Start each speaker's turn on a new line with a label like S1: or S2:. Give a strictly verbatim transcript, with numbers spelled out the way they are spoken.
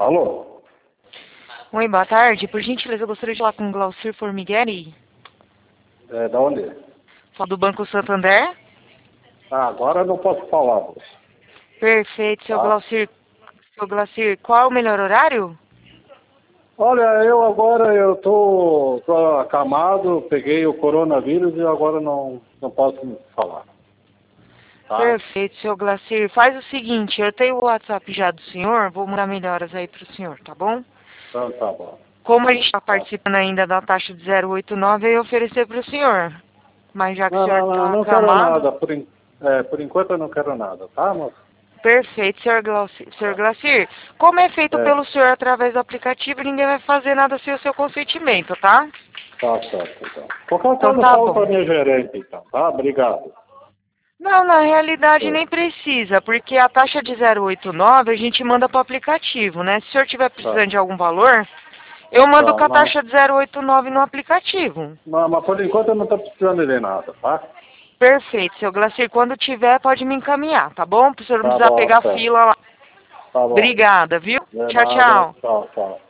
S1: Alô?
S2: Oi, boa tarde. Por gentileza, eu gostaria de falar com o Glaucir Formigueri.
S1: É, da onde?
S2: Fala do Banco Santander.
S1: Ah, agora eu não posso falar, moço.
S2: Perfeito, seu
S1: Tá?
S2: Glaucir. Seu Glaucir, qual é o melhor horário?
S1: Olha, eu agora eu tô, tô acamado, peguei o coronavírus e agora não, não posso falar. Tá?
S2: Perfeito, seu Glaucir. Faz o seguinte, eu tenho o WhatsApp já do senhor, vou mandar melhoras aí pro senhor, tá bom?
S1: Então tá bom.
S2: Como a gente está
S1: Tá.
S2: participando ainda da taxa de zero oito nove, eu ia oferecer pro senhor. Mas já que o
S1: Não,
S2: senhor
S1: não, não,
S2: está
S1: não quero
S2: acamado...
S1: nada. Por, en- é, por enquanto eu não quero nada, tá, moço?
S2: Perfeito, senhor Glaucir. Senhor
S1: Tá.
S2: Glaucir, como é feito
S1: É,
S2: pelo senhor através do aplicativo, ninguém vai fazer nada sem o seu consentimento, tá?
S1: tá certo, então. Qualquer
S2: Então
S1: coisa
S2: tá
S1: fala
S2: bom.
S1: pra minha gerente, então, tá? Obrigado.
S2: Não, na realidade
S1: É,
S2: nem precisa, porque a taxa de zero oito nove a gente manda para o aplicativo, né? Se o senhor tiver
S1: tá,
S2: precisando de algum valor, eu mando
S1: tá,
S2: com a
S1: mas,
S2: taxa de zero oito nove no aplicativo.
S1: mas, mas por enquanto eu não tô precisando de nada, tá?
S2: Perfeito, seu Glacir. Quando tiver, pode me encaminhar, tá bom? Para o senhor não
S1: Tá
S2: precisar
S1: bom,
S2: pegar
S1: tá.
S2: fila lá.
S1: Tá bom.
S2: Obrigada, viu?
S1: De
S2: Tchau,
S1: nada.
S2: tchau.
S1: Tchau, tchau.